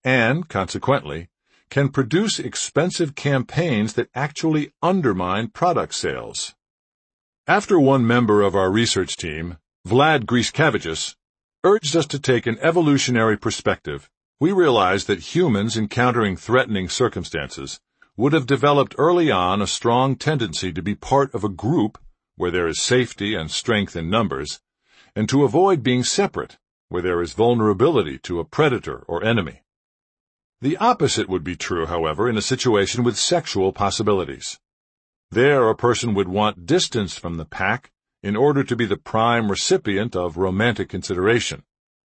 and, consequently, can produce expensive campaigns that actually undermine product sales. After one member of our research team, Vlad Griskevicius, urged us to take an evolutionary perspective, we realized that humans encountering threatening circumstances would have developed early on a strong tendency to be part of a group where there is safety and strength in numbers, and to avoid being separate where there is vulnerability to a predator or enemy. The opposite would be true, however, in a situation with sexual possibilities. There, a person would want distance from the pack in order to be the prime recipient of romantic consideration.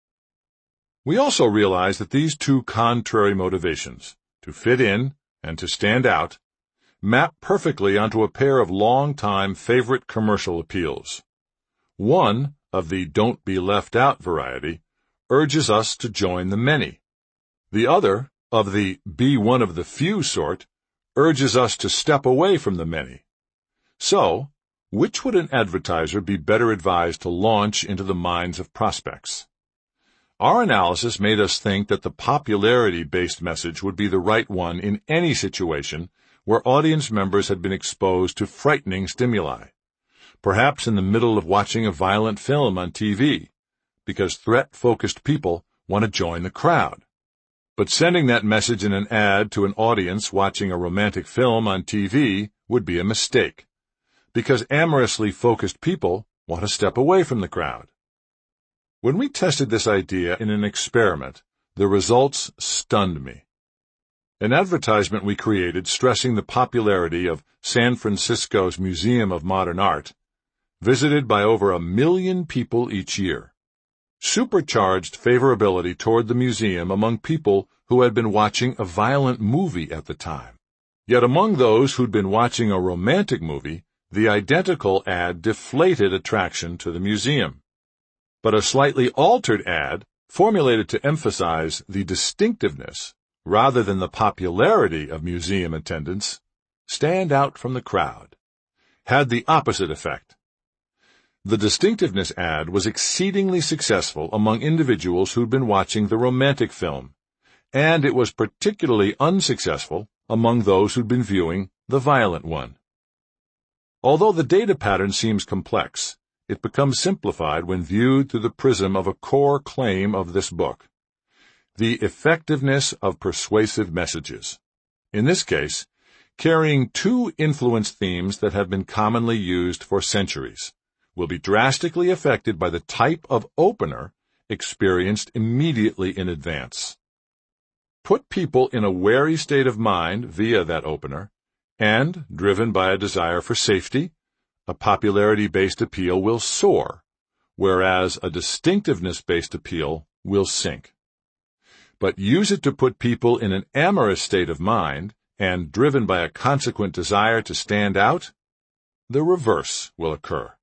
We also realize that these two contrary motivations, to fit in and to stand out, map perfectly onto a pair of long-time favorite commercial appeals. One, of the don't be left out variety, urges us to join the many. The other, of the be one of the few sort, urges us to step away from the many. So, which would an advertiser be better advised to launch into the minds of prospects? Our analysis made us think that the popularity-based message would be the right one in any situation where audience members had been exposed to frightening stimuli, perhaps in the middle of watching a violent film on TV, because threat-focused people want to join the crowd. But sending that message in an ad to an audience watching a romantic film on TV would be a mistake, because amorously focused people want to step away from the crowd. When we tested this idea in an experiment, the results stunned me. An advertisement we created stressing the popularity of San Francisco's Museum of Modern Art, visited by over 1 million people each year, supercharged favorability toward the museum among people who had been watching a violent movie at the time. Yet among those who'd been watching a romantic movie, the identical ad deflated attraction to the museum. But a slightly altered ad, formulated to emphasize the distinctiveness rather than the popularity of museum attendance, stand out from the crowd, had the opposite effect. The distinctiveness ad was exceedingly successful among individuals who'd been watching the romantic film, and it was particularly unsuccessful among those who'd been viewing the violent one. Although the data pattern seems complex, it becomes simplified when viewed through the prism of a core claim of this book: the effectiveness of persuasive messages. In this case, carrying two influence themes that have been commonly used for centuries will be drastically affected by the type of opener experienced immediately in advance. Put people in a wary state of mind via that opener, and, driven by a desire for safety, a popularity-based appeal will soar, whereas a distinctiveness-based appeal will sink. But use it to put people in an amorous state of mind, and driven by a consequent desire to stand out, the reverse will occur.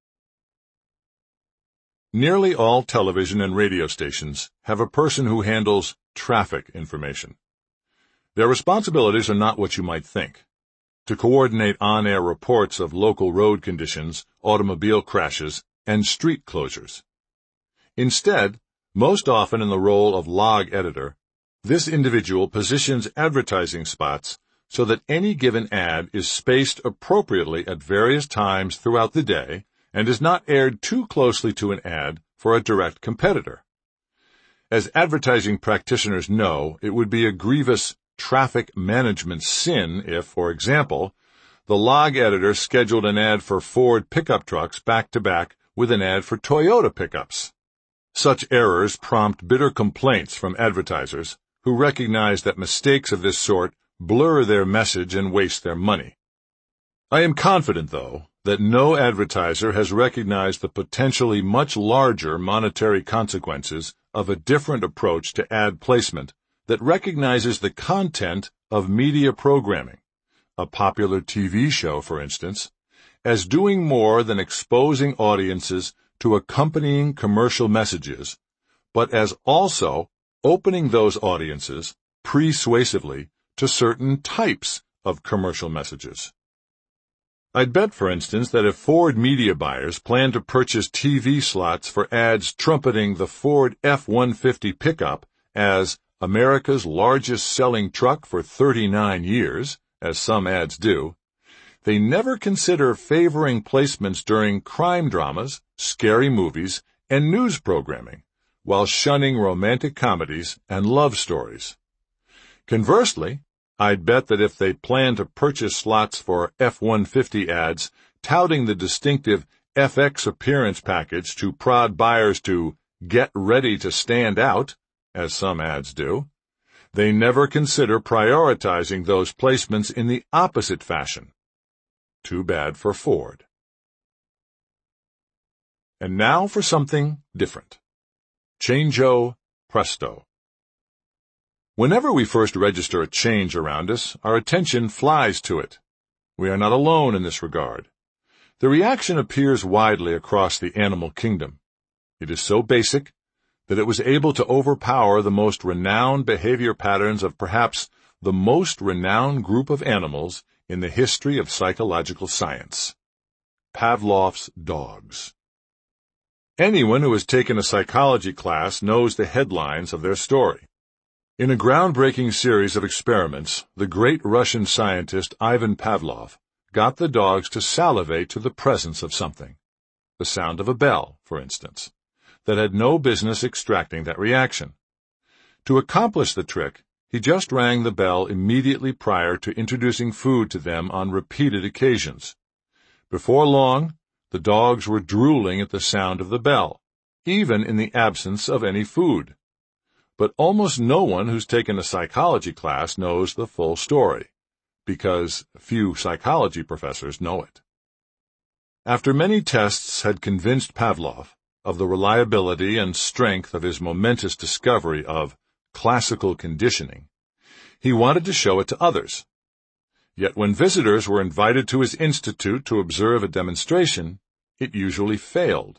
Nearly all television and radio stations have a person who handles traffic information. Their responsibilities are not what you might think: to coordinate on-air reports of local road conditions, automobile crashes, and street closures. Instead, most often in the role of log editor, this individual positions advertising spots so that any given ad is spaced appropriately at various times throughout the day and is not aired too closely to an ad for a direct competitor. As advertising practitioners know, it would be a grievous traffic management sin if, for example, the log editor scheduled an ad for Ford pickup trucks back-to-back with an ad for Toyota pickups. Such errors prompt bitter complaints from advertisers who recognize that mistakes of this sort blur their message and waste their money. I am confident, though, that no advertiser has recognized the potentially much larger monetary consequences of a different approach to ad placement that recognizes the content of media programming, a popular TV show, for instance, as doing more than exposing audiences to accompanying commercial messages, but as also opening those audiences persuasively to certain types of commercial messages. I'd bet, for instance, that if Ford media buyers plan to purchase TV slots for ads trumpeting the Ford F-150 pickup as America's largest selling truck for 39 years, as some ads do, they never consider favoring placements during crime dramas, scary movies, and news programming, while shunning romantic comedies and love stories. Conversely, I'd bet that if they plan to purchase slots for F-150 ads touting the distinctive FX appearance package to prod buyers to get ready to stand out, as some ads do, they never consider prioritizing those placements in the opposite fashion. Too bad for Ford. And now for something different. Changeo Presto. Whenever we first register a change around us, our attention flies to it. We are not alone in this regard. The reaction appears widely across the animal kingdom. It is so basic that it was able to overpower the most renowned behavior patterns of perhaps the most renowned group of animals in the history of psychological science. Pavlov's dogs. Anyone who has taken a psychology class knows the headlines of their story. In a groundbreaking series of experiments, the great Russian scientist Ivan Pavlov got the dogs to salivate to the presence of something, the sound of a bell, for instance, that had no business extracting that reaction. To accomplish the trick, he just rang the bell immediately prior to introducing food to them on repeated occasions. Before long, the dogs were drooling at the sound of the bell, even in the absence of any food. But almost no one who's taken a psychology class knows the full story, because few psychology professors know it. After many tests had convinced Pavlov of the reliability and strength of his momentous discovery of classical conditioning, he wanted to show it to others. Yet when visitors were invited to his institute to observe a demonstration, it usually failed.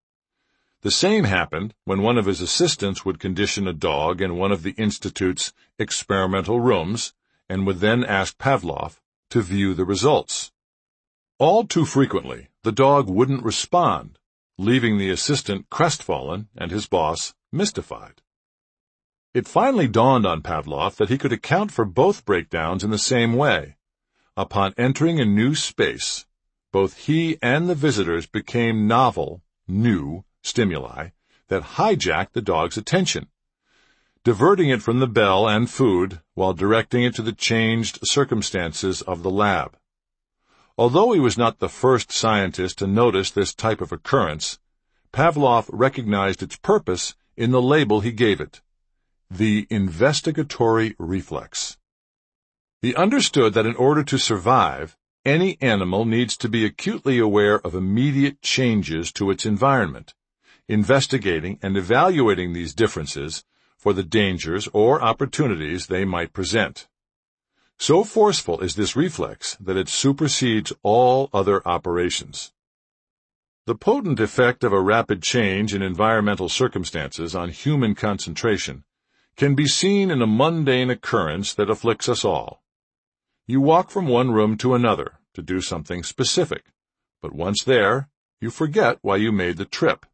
The same happened when one of his assistants would condition a dog in one of the institute's experimental rooms and would then ask Pavlov to view the results. All too frequently, the dog wouldn't respond, leaving the assistant crestfallen and his boss mystified. It finally dawned on Pavlov that he could account for both breakdowns in the same way. Upon entering a new space, both he and the visitors became novel, new stimuli that hijacked the dog's attention, diverting it from the bell and food while directing it to the changed circumstances of the lab. Although he was not the first scientist to notice this type of occurrence, Pavlov recognized its purpose in the label he gave it, the investigatory reflex. He understood that in order to survive, any animal needs to be acutely aware of immediate changes to its environment, investigating and evaluating these differences for the dangers or opportunities they might present. So forceful is this reflex that it supersedes all other operations. The potent effect of a rapid change in environmental circumstances on human concentration can be seen in a mundane occurrence that afflicts us all. You walk from one room to another to do something specific, but once there, you forget why you made the trip.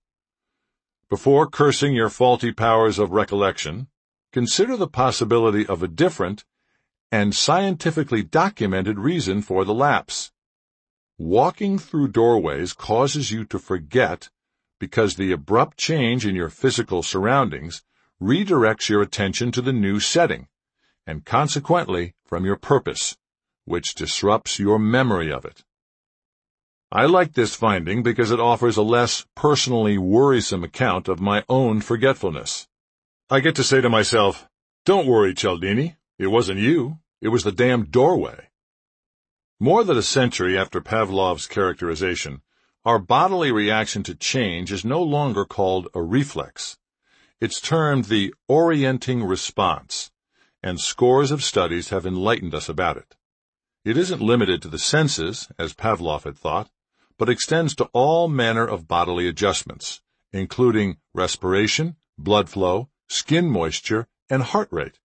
Before cursing your faulty powers of recollection, consider the possibility of a different and scientifically documented reason for the lapse. Walking through doorways causes you to forget because the abrupt change in your physical surroundings redirects your attention to the new setting, and consequently from your purpose, which disrupts your memory of it. I like this finding because it offers a less personally worrisome account of my own forgetfulness. I get to say to myself, "Don't worry, Cialdini. It wasn't you. It was the damn doorway." More than a century after Pavlov's characterization, our bodily reaction to change is no longer called a reflex. It's termed the orienting response, and scores of studies have enlightened us about it. It isn't limited to the senses, as Pavlov had thought, but extends to all manner of bodily adjustments, including respiration, blood flow, skin moisture, and heart rate.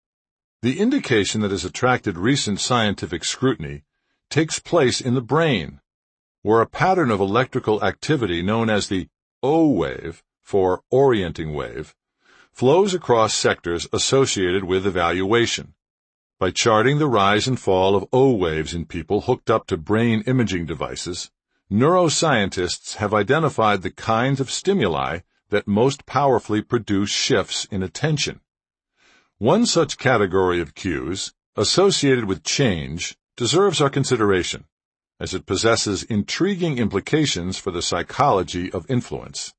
The indication that has attracted recent scientific scrutiny takes place in the brain, where a pattern of electrical activity known as the O wave, for orienting wave, flows across sectors associated with evaluation. By charting the rise and fall of O waves in people hooked up to brain imaging devices, neuroscientists have identified the kinds of stimuli that most powerfully produce shifts in attention. One such category of cues, associated with change, deserves our consideration, as it possesses intriguing implications for the psychology of influence.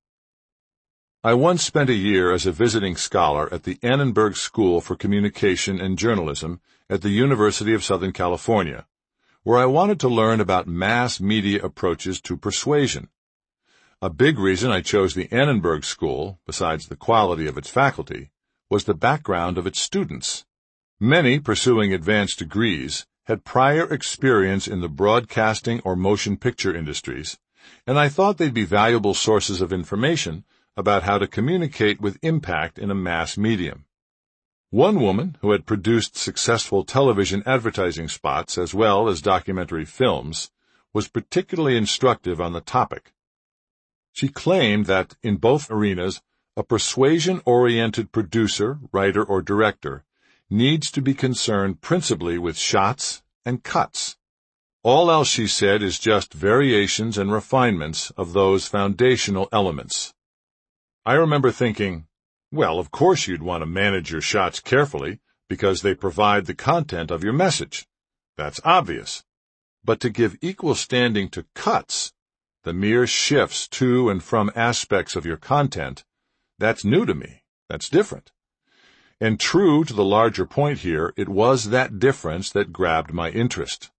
I once spent a year as a visiting scholar at the Annenberg School for Communication and Journalism at the University of Southern California, where I wanted to learn about mass media approaches to persuasion. A big reason I chose the Annenberg School, besides the quality of its faculty, was the background of its students. Many pursuing advanced degrees had prior experience in the broadcasting or motion picture industries, and I thought they'd be valuable sources of information about how to communicate with impact in a mass medium. One woman who had produced successful television advertising spots as well as documentary films was particularly instructive on the topic. She claimed that, in both arenas, a persuasion-oriented producer, writer, or director needs to be concerned principally with shots and cuts. All else, she said, is just variations and refinements of those foundational elements. I remember thinking, well, of course you'd want to manage your shots carefully because they provide the content of your message. That's obvious. But to give equal standing to cuts, the mere shifts to and from aspects of your content, that's new to me. That's different. And true to the larger point here, it was that difference that grabbed my interest.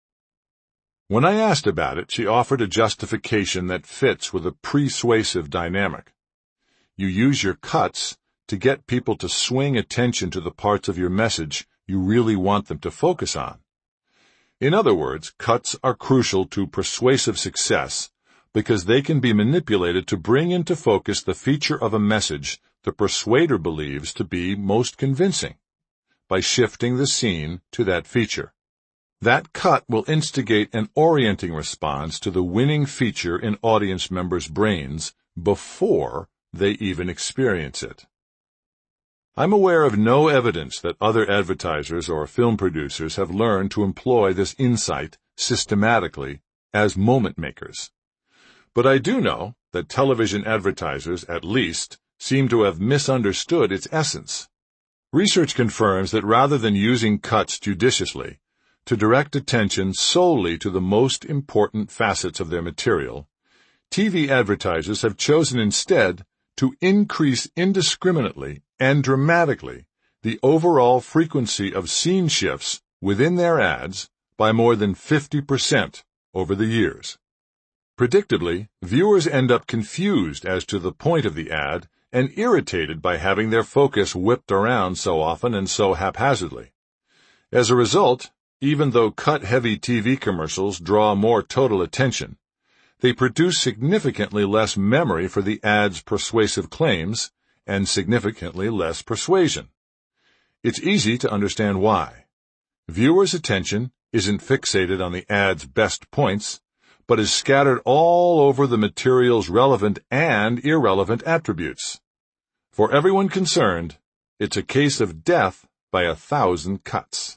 When I asked about it, she offered a justification that fits with a persuasive dynamic. You use your cuts to get people to swing attention to the parts of your message you really want them to focus on. In other words, cuts are crucial to persuasive success because they can be manipulated to bring into focus the feature of a message the persuader believes to be most convincing, by shifting the scene to that feature. That cut will instigate an orienting response to the winning feature in audience members' brains before they even experience it. I'm aware of no evidence that other advertisers or film producers have learned to employ this insight systematically as moment makers. But I do know that television advertisers, at least, seem to have misunderstood its essence. Research confirms that rather than using cuts judiciously to direct attention solely to the most important facets of their material, TV advertisers have chosen instead to increase indiscriminately and dramatically the overall frequency of scene shifts within their ads by more than 50% over the years. Predictably, viewers end up confused as to the point of the ad and irritated by having their focus whipped around so often and so haphazardly. As a result, even though cut-heavy TV commercials draw more total attention, they produce significantly less memory for the ad's persuasive claims and significantly less persuasion. It's easy to understand why. Viewers' attention isn't fixated on the ad's best points, but is scattered all over the material's relevant and irrelevant attributes. For everyone concerned, it's a case of death by 1,000 cuts.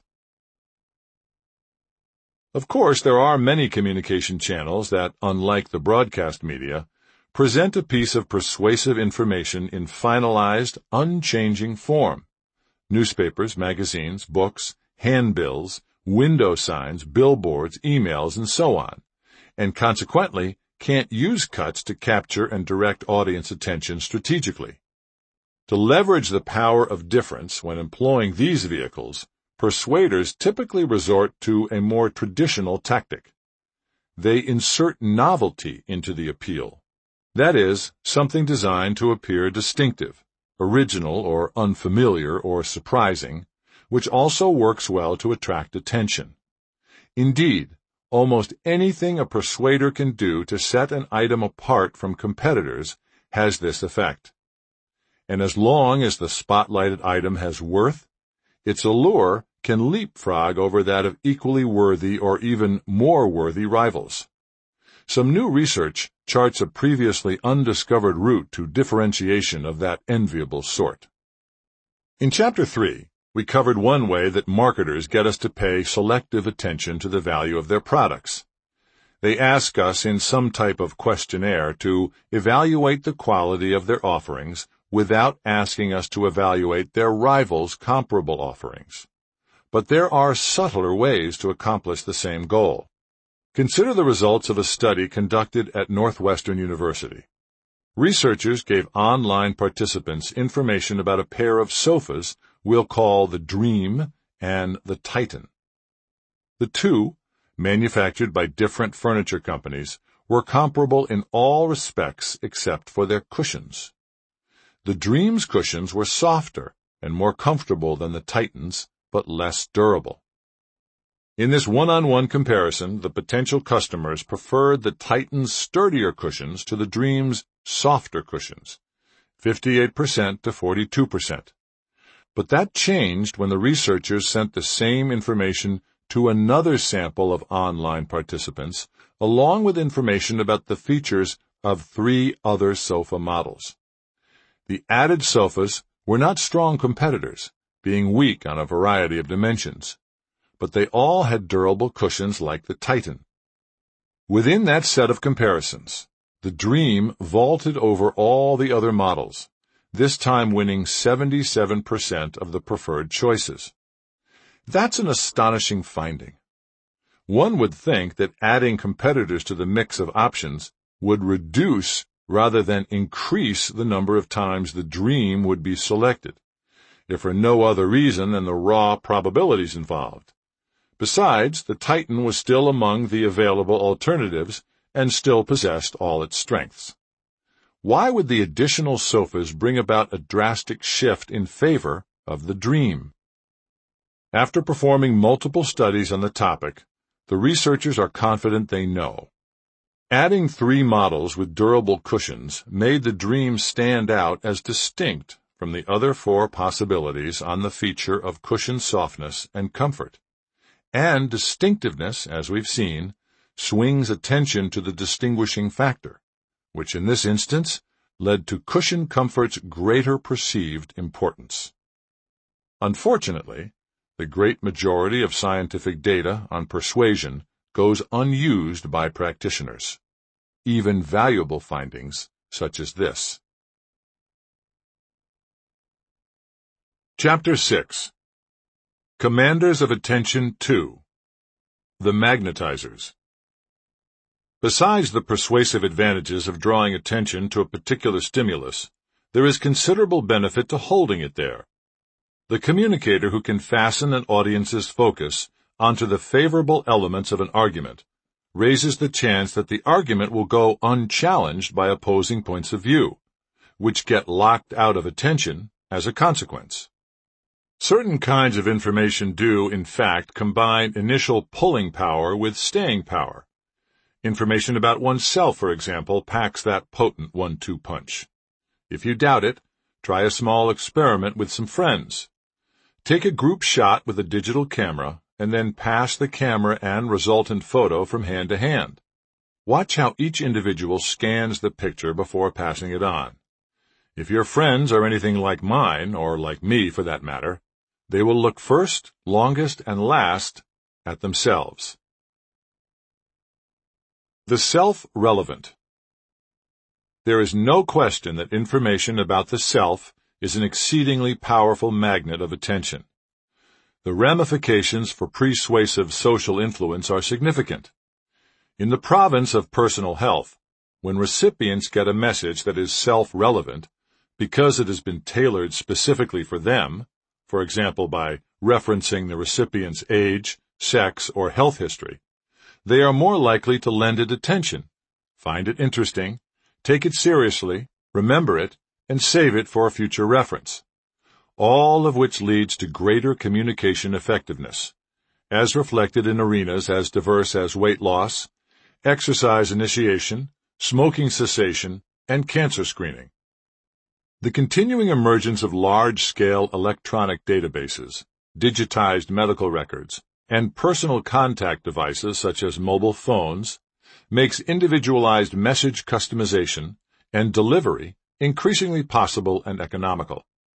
Of course, there are many communication channels that, unlike the broadcast media, present a piece of persuasive information in finalized, unchanging form. Newspapers, magazines, books, handbills, window signs, billboards, emails, and so on, and consequently can't use cuts to capture and direct audience attention strategically. To leverage the power of difference when employing these vehicles, persuaders typically resort to a more traditional tactic. They insert novelty into the appeal. That is, something designed to appear distinctive, original or unfamiliar or surprising, which also works well to attract attention. Indeed, almost anything a persuader can do to set an item apart from competitors has this effect. And as long as the spotlighted item has worth, its allure can leapfrog over that of equally worthy or even more worthy rivals. Some new research charts a previously undiscovered route to differentiation of that enviable sort. In Chapter 3, we covered one way that marketers get us to pay selective attention to the value of their products. They ask us in some type of questionnaire to evaluate the quality of their offerings without asking us to evaluate their rivals' comparable offerings. But there are subtler ways to accomplish the same goal. Consider the results of a study conducted at Northwestern University. Researchers gave online participants information about a pair of sofas we'll call the Dream and the Titan. The two, manufactured by different furniture companies, were comparable in all respects except for their cushions. The Dream's cushions were softer and more comfortable than the Titan's, but less durable. In this one-on-one comparison, the potential customers preferred the Titan's sturdier cushions to the Dream's softer cushions, 58% to 42%. But that changed when the researchers sent the same information to another sample of online participants, along with information about the features of 3 other sofa models. The added sofas were not strong competitors, being weak on a variety of dimensions, but they all had durable cushions like the Titan. Within that set of comparisons, the Dream vaulted over all the other models, this time winning 77% of the preferred choices. That's an astonishing finding. One would think that adding competitors to the mix of options would reduce rather than increase the number of times the Dream would be selected, if for no other reason than the raw probabilities involved. Besides, the Titan was still among the available alternatives and still possessed all its strengths. Why would the additional sofas bring about a drastic shift in favor of the Dream? After performing multiple studies on the topic, the researchers are confident they know. Adding 3 models with durable cushions made the Dream stand out as distinct from the other 4 possibilities on the feature of cushion softness and comfort. And distinctiveness, as we've seen, swings attention to the distinguishing factor, which in this instance led to cushion comfort's greater perceived importance. Unfortunately, the great majority of scientific data on persuasion goes unused by practitioners, even valuable findings such as this. Chapter 6. Commanders of Attention 2. The Magnetizers. Besides the persuasive advantages of drawing attention to a particular stimulus, there is considerable benefit to holding it there. The communicator who can fasten an audience's focus onto the favorable elements of an argument raises the chance that the argument will go unchallenged by opposing points of view, which get locked out of attention as a consequence. Certain kinds of information do, in fact, combine initial pulling power with staying power. Information about oneself, for example, packs that potent 1-2 punch. If you doubt it, try a small experiment with some friends. Take a group shot with a digital camera and then pass the camera and resultant photo from hand to hand. Watch how each individual scans the picture before passing it on. If your friends are anything like mine, or like me for that matter, they will look first, longest, and last at themselves. The self-relevant. There is no question that information about the self is an exceedingly powerful magnet of attention. The ramifications for persuasive social influence are significant. In the province of personal health, when recipients get a message that is self-relevant, because it has been tailored specifically for them, for example by referencing the recipient's age, sex, or health history, they are more likely to lend it attention, find it interesting, take it seriously, remember it, and save it for a future reference, all of which leads to greater communication effectiveness, as reflected in arenas as diverse as weight loss, exercise initiation, smoking cessation, and cancer screening. The continuing emergence of large-scale electronic databases, digitized medical records, and personal contact devices such as mobile phones makes individualized message customization and delivery increasingly possible and economical.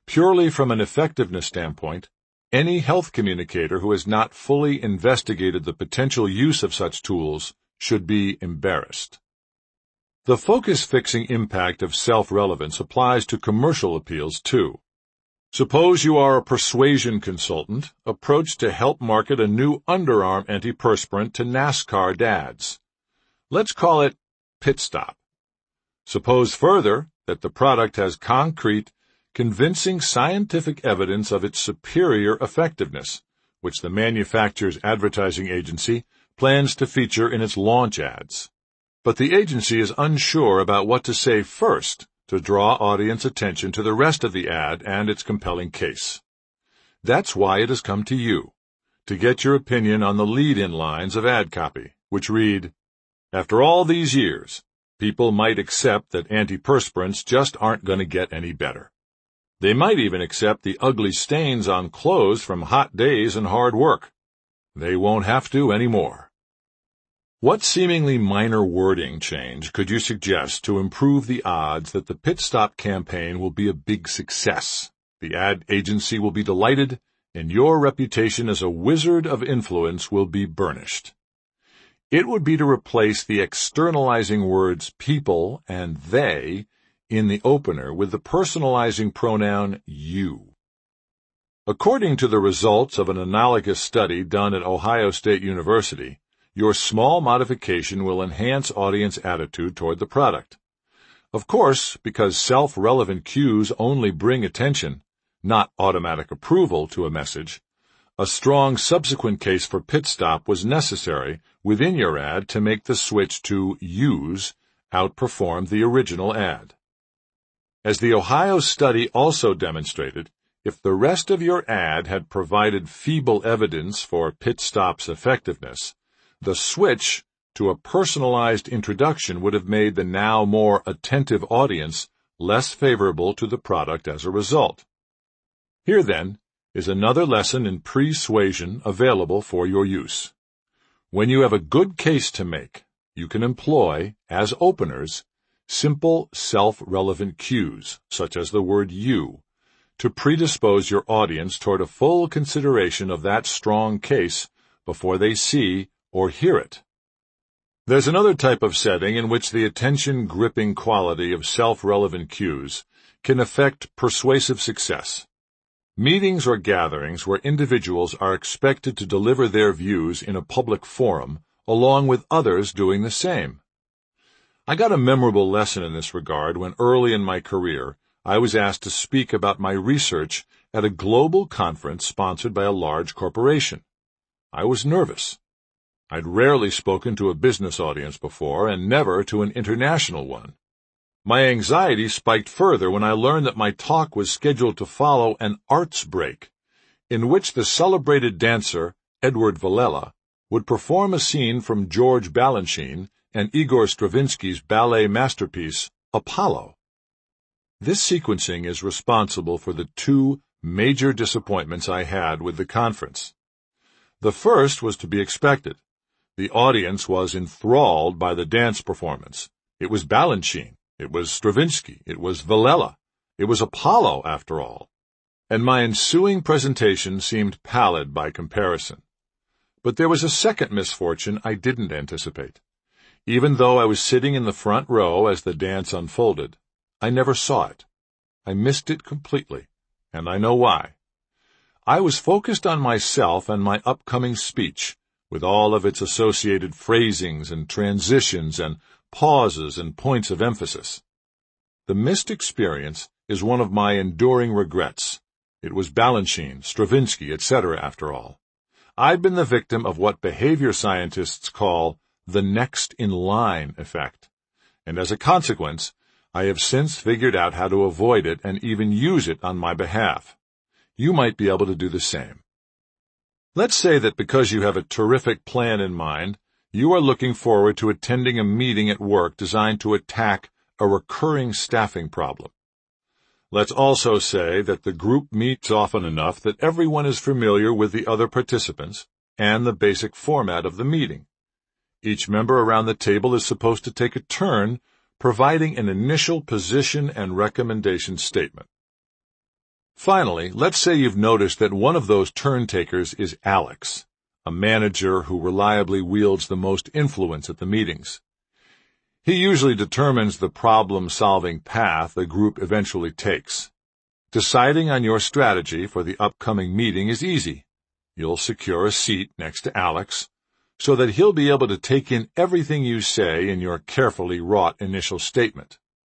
Purely from an effectiveness standpoint, any health communicator who has not fully investigated the potential use of such tools should be embarrassed. The focus-fixing impact of self-relevance applies to commercial appeals, too. Suppose you are a persuasion consultant approached to help market a new underarm antiperspirant to NASCAR dads. Let's call it Pit Stop. Suppose further that the product has concrete, convincing scientific evidence of its superior effectiveness, which the manufacturer's advertising agency plans to feature in its launch ads. But the agency is unsure about what to say first to draw audience attention to the rest of the ad and its compelling case. That's why it has come to you, to get your opinion on the lead-in lines of ad copy, which read, "After all these years, people might accept that antiperspirants just aren't going to get any better. They might even accept the ugly stains on clothes from hot days and hard work. They won't have to anymore." What seemingly minor wording change could you suggest to improve the odds that the Pit Stop campaign will be a big success, the ad agency will be delighted, and your reputation as a wizard of influence will be burnished? It would be to replace the externalizing words people and they in the opener with the personalizing pronoun you. According to the results of an analogous study done at Ohio State University, your small modification will enhance audience attitude toward the product. Of course, because self-relevant cues only bring attention, not automatic approval to a message, a strong subsequent case for Pit Stop was necessary within your ad to make the switch to use outperform the original ad. As the Ohio study also demonstrated, if the rest of your ad had provided feeble evidence for Pit Stop's effectiveness, the switch to a personalized introduction would have made the now more attentive audience less favorable to the product as a result. Here, then, is another lesson in persuasion available for your use. When you have a good case to make, you can employ, as openers, simple self-relevant cues, such as the word you, to predispose your audience toward a full consideration of that strong case before they see or hear it. There's another type of setting in which the attention-gripping quality of self-relevant cues can affect persuasive success. Meetings or gatherings where individuals are expected to deliver their views in a public forum along with others doing the same. I got a memorable lesson in this regard when early in my career I was asked to speak about my research at a global conference sponsored by a large corporation. I was nervous. I'd rarely spoken to a business audience before and never to an international one. My anxiety spiked further when I learned that my talk was scheduled to follow an arts break, in which the celebrated dancer Edward Villela would perform a scene from George Balanchine and Igor Stravinsky's ballet masterpiece, Apollo. This sequencing is responsible for the two major disappointments I had with the conference. The first was to be expected. The audience was enthralled by the dance performance. It was Balanchine. It was Stravinsky. It was Villela. It was Apollo, after all. And my ensuing presentation seemed pallid by comparison. But there was a second misfortune I didn't anticipate. Even though I was sitting in the front row as the dance unfolded, I never saw it. I missed it completely, and I know why. I was focused on myself and my upcoming speech, with all of its associated phrasings and transitions and pauses and points of emphasis. The missed experience is one of my enduring regrets. It was Balanchine, Stravinsky, etc., after all. I've been the victim of what behavior scientists call the next-in-line effect, and as a consequence, I have since figured out how to avoid it and even use it on my behalf. You might be able to do the same. Let's say that because you have a terrific plan in mind, you are looking forward to attending a meeting at work designed to attack a recurring staffing problem. Let's also say that the group meets often enough that everyone is familiar with the other participants and the basic format of the meeting. Each member around the table is supposed to take a turn providing an initial position and recommendation statement. Finally, let's say you've noticed that one of those turn-takers is Alex, a manager who reliably wields the most influence at the meetings. He usually determines the problem-solving path a group eventually takes. Deciding on your strategy for the upcoming meeting is easy. You'll secure a seat next to Alex so that he'll be able to take in everything you say in your carefully wrought initial statement.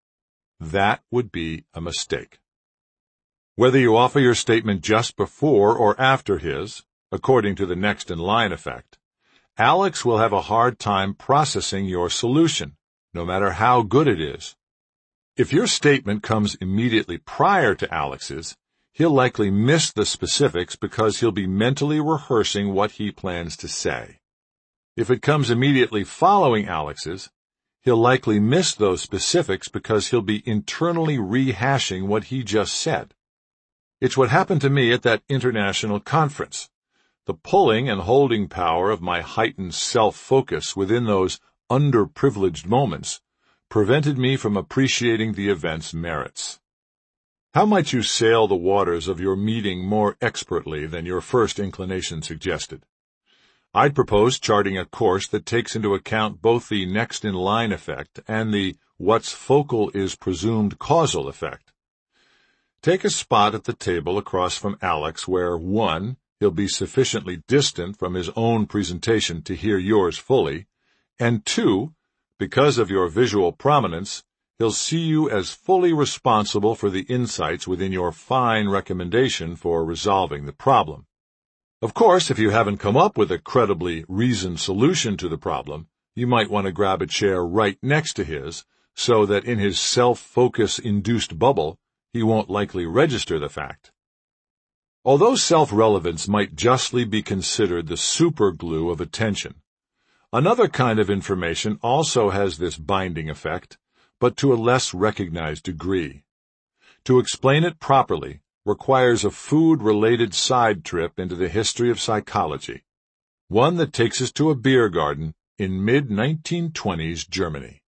That would be a mistake. Whether you offer your statement just before or after his, according to the next-in-line effect, Alex will have a hard time processing your solution, no matter how good it is. If your statement comes immediately prior to Alex's, he'll likely miss the specifics because he'll be mentally rehearsing what he plans to say. If it comes immediately following Alex's, he'll likely miss those specifics because he'll be internally rehashing what he just said. It's what happened to me at that international conference. The pulling and holding power of my heightened self-focus within those underprivileged moments prevented me from appreciating the event's merits. How might you sail the waters of your meeting more expertly than your first inclination suggested? I'd propose charting a course that takes into account both the next-in-line effect and the what's focal is presumed causal effect. Take a spot at the table across from Alex where 1. He'll be sufficiently distant from his own presentation to hear yours fully, and 2. Because of your visual prominence, he'll see you as fully responsible for the insights within your fine recommendation for resolving the problem. Of course, if you haven't come up with a credibly reasoned solution to the problem, you might want to grab a chair right next to his so that in his self-focus-induced bubble, he won't likely register the fact. Although self-relevance might justly be considered the superglue of attention, another kind of information also has this binding effect, but to a less recognized degree. To explain it properly requires a food-related side trip into the history of psychology, one that takes us to a beer garden in mid-1920s Germany.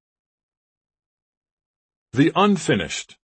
The unfinished.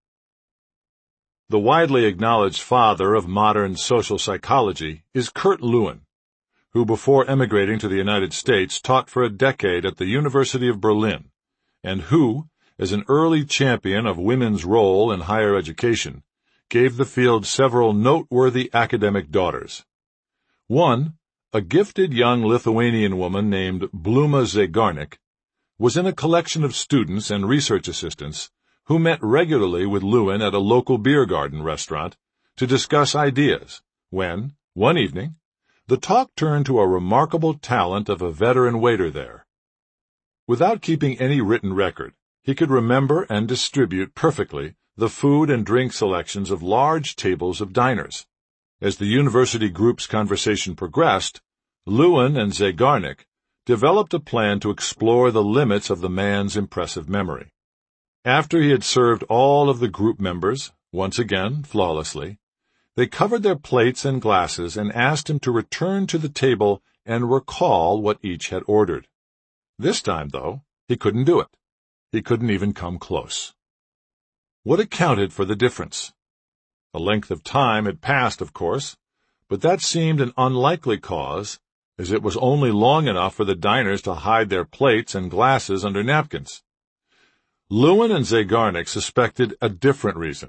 The widely acknowledged father of modern social psychology is Kurt Lewin, who before emigrating to the United States taught for a decade at the University of Berlin, and who, as an early champion of women's role in higher education, gave the field several noteworthy academic daughters. One, a gifted young Lithuanian woman named Bluma Zeigarnik, was in a collection of students and research assistants who met regularly with Lewin at a local beer garden restaurant to discuss ideas when, one evening, the talk turned to a remarkable talent of a veteran waiter there. Without keeping any written record, he could remember and distribute perfectly the food and drink selections of large tables of diners. As the university group's conversation progressed, Lewin and Zeigarnik developed a plan to explore the limits of the man's impressive memory. After he had served all of the group members, once again flawlessly, they covered their plates and glasses and asked him to return to the table and recall what each had ordered. This time, though, he couldn't do it. He couldn't even come close. What accounted for the difference? A length of time had passed, of course, but that seemed an unlikely cause, as it was only long enough for the diners to hide their plates and glasses under napkins. Lewin and Zeigarnik suspected a different reason.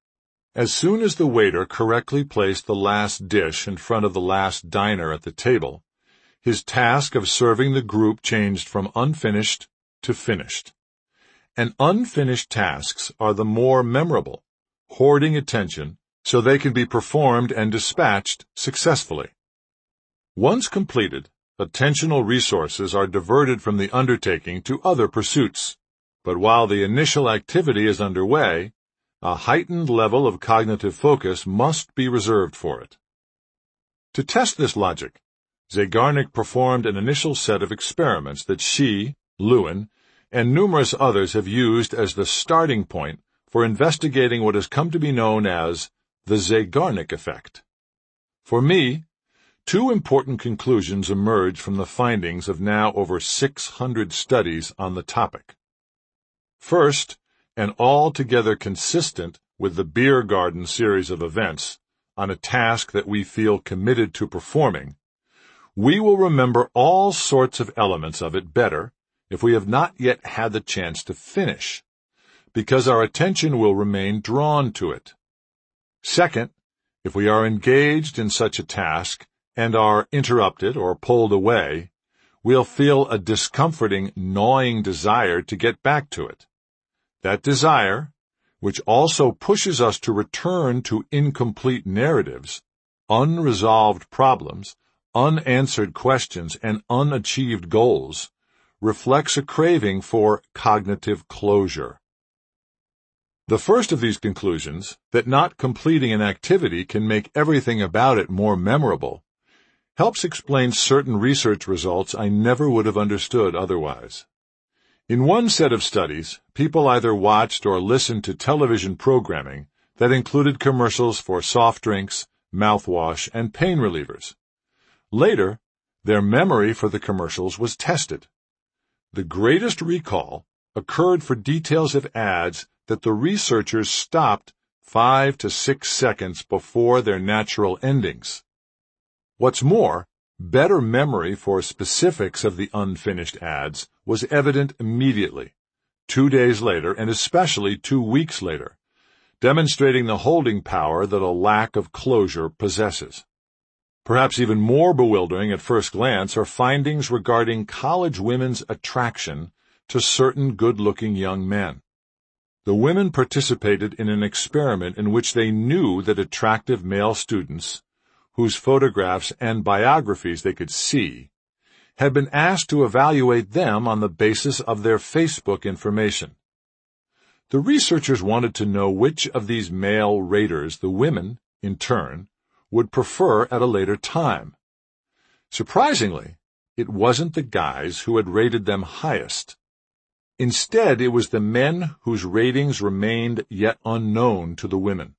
As soon as the waiter correctly placed the last dish in front of the last diner at the table, his task of serving the group changed from unfinished to finished. And unfinished tasks are the more memorable, hoarding attention so they can be performed and dispatched successfully. Once completed, attentional resources are diverted from the undertaking to other pursuits. But while the initial activity is underway, a heightened level of cognitive focus must be reserved for it. To test this logic, Zeigarnik performed an initial set of experiments that she, Lewin, and numerous others have used as the starting point for investigating what has come to be known as the Zeigarnik effect. For me, two important conclusions emerge from the findings of now over 600 studies on the topic. First, an altogether consistent with the beer garden series of events, on a task that we feel committed to performing, we will remember all sorts of elements of it better if we have not yet had the chance to finish, because our attention will remain drawn to it. Second, if we are engaged in such a task and are interrupted or pulled away, we'll feel a discomforting, gnawing desire to get back to it. That desire, which also pushes us to return to incomplete narratives, unresolved problems, unanswered questions, and unachieved goals, reflects a craving for cognitive closure. The first of these conclusions, that not completing an activity can make everything about it more memorable, helps explain certain research results I never would have understood otherwise. In one set of studies, people either watched or listened to television programming that included commercials for soft drinks, mouthwash, and pain relievers. Later, their memory for the commercials was tested. The greatest recall occurred for details of ads that the researchers stopped 5 to 6 seconds before their natural endings. What's more, better memory for specifics of the unfinished ads was evident immediately, 2 days later, and especially 2 weeks later, demonstrating the holding power that a lack of closure possesses. Perhaps even more bewildering at first glance are findings regarding college women's attraction to certain good-looking young men. The women participated in an experiment in which they knew that attractive male students, whose photographs and biographies they could see, had been asked to evaluate them on the basis of their Facebook information. The researchers wanted to know which of these male raters the women, in turn, would prefer at a later time. Surprisingly, it wasn't the guys who had rated them highest. Instead, it was the men whose ratings remained yet unknown to the women.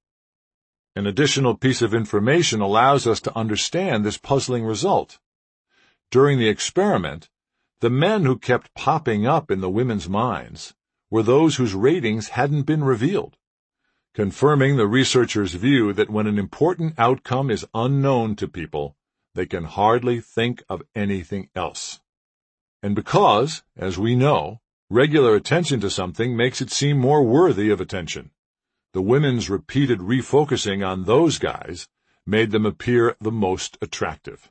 An additional piece of information allows us to understand this puzzling result. During the experiment, the men who kept popping up in the women's minds were those whose ratings hadn't been revealed, confirming the researchers' view that when an important outcome is unknown to people, they can hardly think of anything else. And because, as we know, regular attention to something makes it seem more worthy of attention, the women's repeated refocusing on those guys made them appear the most attractive.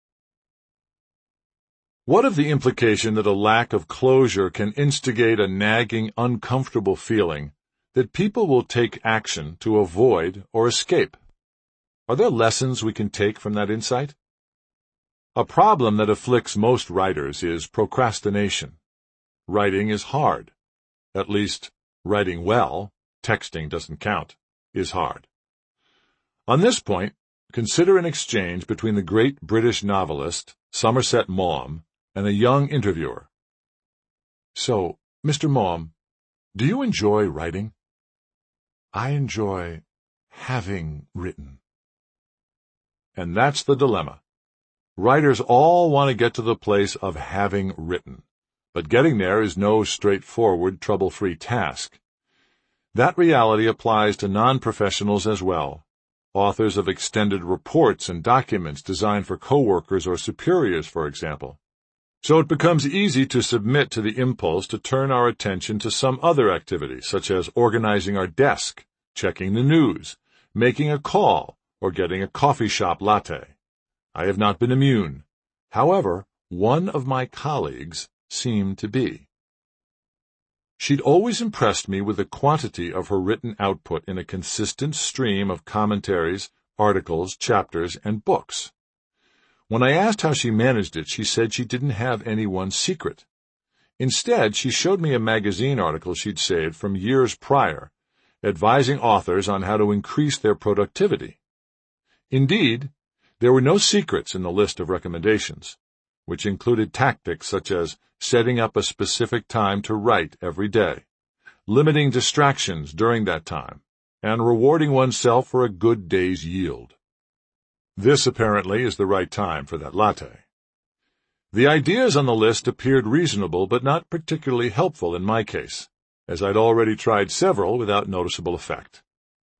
What of the implication that a lack of closure can instigate a nagging, uncomfortable feeling that people will take action to avoid or escape? Are there lessons we can take from that insight? A problem that afflicts most writers is procrastination. Writing is hard. At least, writing well, texting doesn't count, is hard. On this point, consider an exchange between the great British novelist Somerset Maugham and a young interviewer. "So, Mr. Maugham, do you enjoy writing?" "I enjoy having written." And that's the dilemma. Writers all want to get to the place of having written, but getting there is no straightforward, trouble-free task. That reality applies to non-professionals as well, authors of extended reports and documents designed for coworkers or superiors, for example. So it becomes easy to submit to the impulse to turn our attention to some other activity, such as organizing our desk, checking the news, making a call, or getting a coffee shop latte. I have not been immune. However, one of my colleagues seemed to be. She'd always impressed me with the quantity of her written output in a consistent stream of commentaries, articles, chapters, and books. When I asked how she managed it, she said she didn't have any one secret. Instead, she showed me a magazine article she'd saved from years prior, advising authors on how to increase their productivity. Indeed, there were no secrets in the list of recommendations, which included tactics such as setting up a specific time to write every day, limiting distractions during that time, and rewarding oneself for a good day's yield. This, apparently, is the right time for that latte. The ideas on the list appeared reasonable but not particularly helpful in my case, as I'd already tried several without noticeable effect.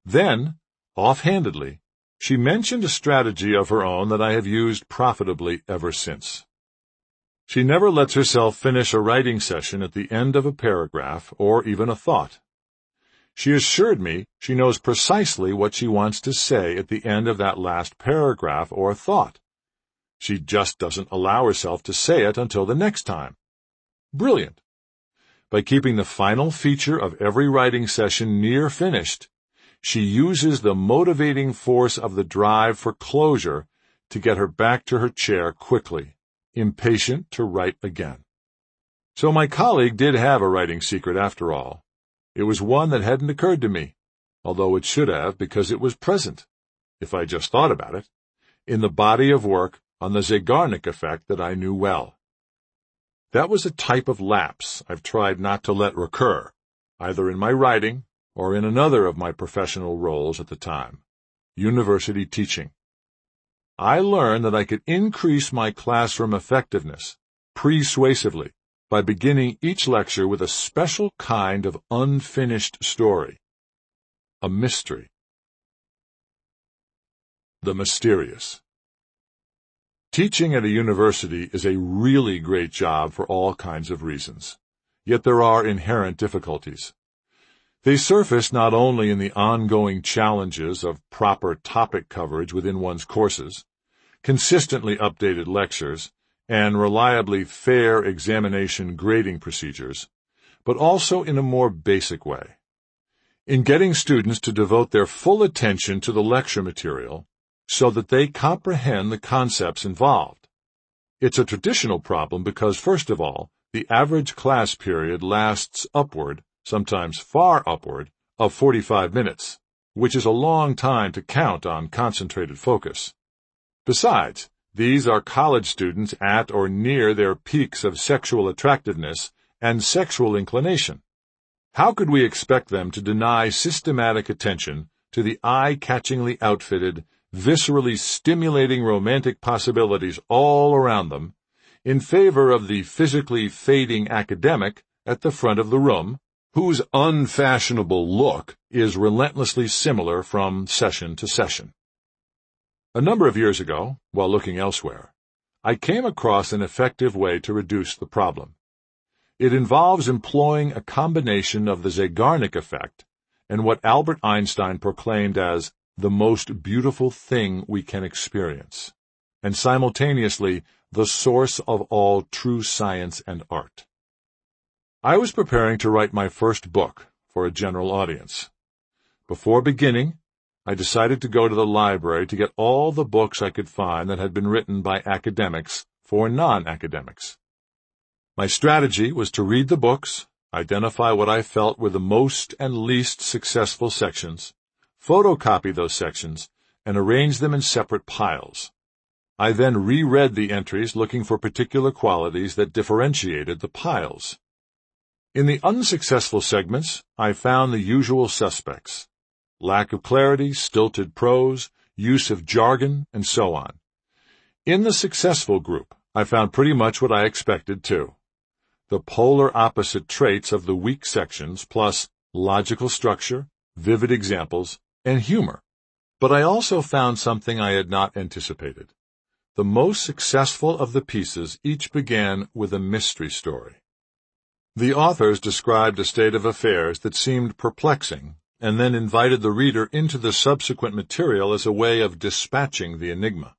Then, offhandedly, she mentioned a strategy of her own that I have used profitably ever since. She never lets herself finish a writing session at the end of a paragraph or even a thought. She assured me she knows precisely what she wants to say at the end of that last paragraph or thought. She just doesn't allow herself to say it until the next time. Brilliant. By keeping the final feature of every writing session near finished, she uses the motivating force of the drive for closure to get her back to her chair quickly, impatient to write again. So my colleague did have a writing secret after all. It was one that hadn't occurred to me, although it should have because it was present, if I just thought about it, in the body of work on the Zeigarnik effect that I knew well. That was a type of lapse I've tried not to let recur, either in my writing or in another of my professional roles at the time, university teaching. I learned that I could increase my classroom effectiveness persuasively by beginning each lecture with a special kind of unfinished story, a mystery. The mysterious. Teaching at a university is a really great job for all kinds of reasons, yet there are inherent difficulties. They surface not only in the ongoing challenges of proper topic coverage within one's courses, consistently updated lectures, and reliably fair examination grading procedures, but also in a more basic way. In getting students to devote their full attention to the lecture material so that they comprehend the concepts involved. It's a traditional problem because, first of all, the average class period lasts upward, sometimes far upward, of 45 minutes, which is a long time to count on concentrated focus. Besides, these are college students at or near their peaks of sexual attractiveness and sexual inclination. How could we expect them to deny systematic attention to the eye-catchingly outfitted, viscerally stimulating romantic possibilities all around them in favor of the physically fading academic at the front of the room, whose unfashionable look is relentlessly similar from session to session? A number of years ago, while looking elsewhere, I came across an effective way to reduce the problem. It involves employing a combination of the Zeigarnik effect and what Albert Einstein proclaimed as the most beautiful thing we can experience, and simultaneously the source of all true science and art. I was preparing to write my first book for a general audience. Before beginning, I decided to go to the library to get all the books I could find that had been written by academics for non-academics. My strategy was to read the books, identify what I felt were the most and least successful sections, photocopy those sections, and arrange them in separate piles. I then reread the entries looking for particular qualities that differentiated the piles. In the unsuccessful segments, I found the usual suspects: lack of clarity, stilted prose, use of jargon, and so on. In the successful group, I found pretty much what I expected too: the polar opposite traits of the weak sections, plus logical structure, vivid examples, and humor. But I also found something I had not anticipated. The most successful of the pieces each began with a mystery story. The authors described a state of affairs that seemed perplexing, and then invited the reader into the subsequent material as a way of dispatching the enigma.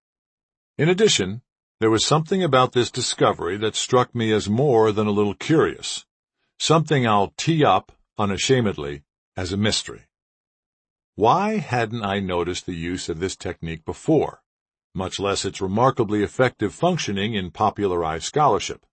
In addition, there was something about this discovery that struck me as more than a little curious, something I'll tee up, unashamedly, as a mystery. Why hadn't I noticed the use of this technique before, much less its remarkably effective functioning in popularized scholarship?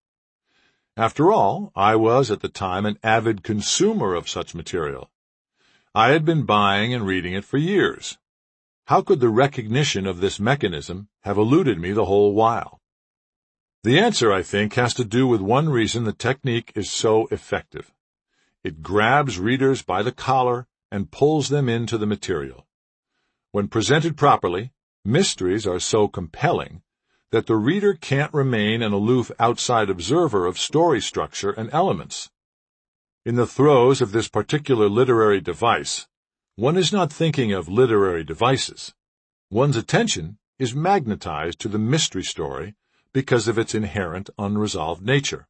After all, I was at the time an avid consumer of such material. I had been buying and reading it for years. How could the recognition of this mechanism have eluded me the whole while? The answer, I think, has to do with one reason the technique is so effective. It grabs readers by the collar and pulls them into the material. When presented properly, mysteries are so compelling that the reader can't remain an aloof outside observer of story structure and elements. In the throes of this particular literary device, one is not thinking of literary devices. One's attention is magnetized to the mystery story because of its inherent unresolved nature.